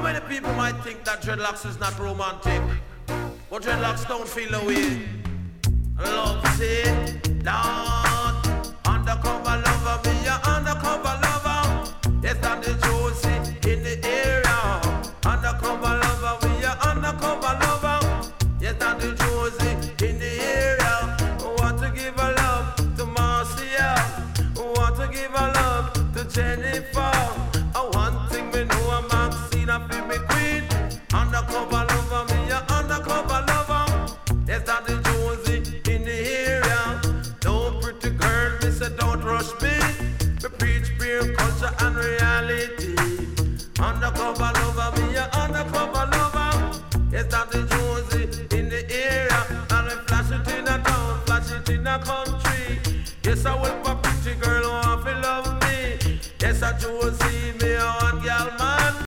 many people might think that dreadlocks is not romantic, but dreadlocks don't feel the way. Love it, Lord. Undercover lover, be a undercover lover. Yes, I'm the Josie in the area. Undercover lover, be a undercover lover. Yes, I'm the Josie in the area. Want to give a love to Marcia. Want to give a love to Jennifer. One thing me know, I'm Maxine, I feel me queen. Undercover lover, me a undercover lover. Yes, I'm the Josie in the area. No pretty girl, me say don't rush me. Me preach pure culture and reality. Undercover lover, me a undercover lover. Yes, I'm the Josie in the area. And I flash it in a town, flash it in a country. Yes, I will a pretty girl who want to love me. Yes, I Josie, me a one girl.